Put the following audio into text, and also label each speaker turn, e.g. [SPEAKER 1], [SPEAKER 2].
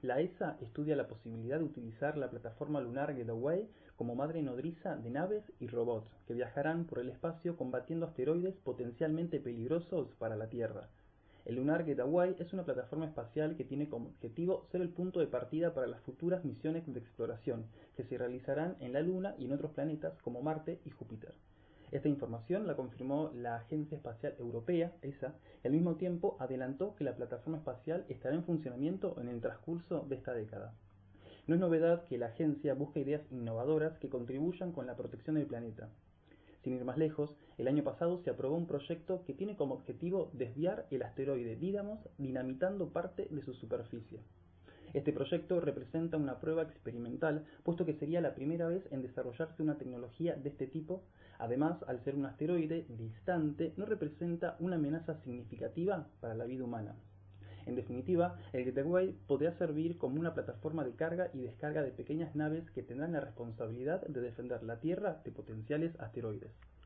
[SPEAKER 1] La ESA estudia la posibilidad de utilizar la plataforma lunar Getaway como madre nodriza de naves y robots que viajarán por el espacio combatiendo asteroides potencialmente peligrosos para la Tierra. El Lunar Getaway es una plataforma espacial que tiene como objetivo ser el punto de partida para las futuras misiones de exploración que se realizarán en la Luna y en otros planetas como Marte y Júpiter. Esta información la confirmó la Agencia Espacial Europea, ESA, y al mismo tiempo adelantó que la plataforma espacial estará en funcionamiento en el transcurso de esta década. No es novedad que la agencia busque ideas innovadoras que contribuyan con la protección del planeta. Sin ir más lejos, el año pasado se aprobó un proyecto que tiene como objetivo desviar el asteroide Didymos dinamitando parte de su superficie. Este proyecto representa una prueba experimental, puesto que sería la primera vez en desarrollarse una tecnología de este tipo. Además, al ser un asteroide distante, no representa una amenaza significativa para la vida humana. En definitiva, el Getaway podría servir como una plataforma de carga y descarga de pequeñas naves que tendrán la responsabilidad de defender la Tierra de potenciales asteroides.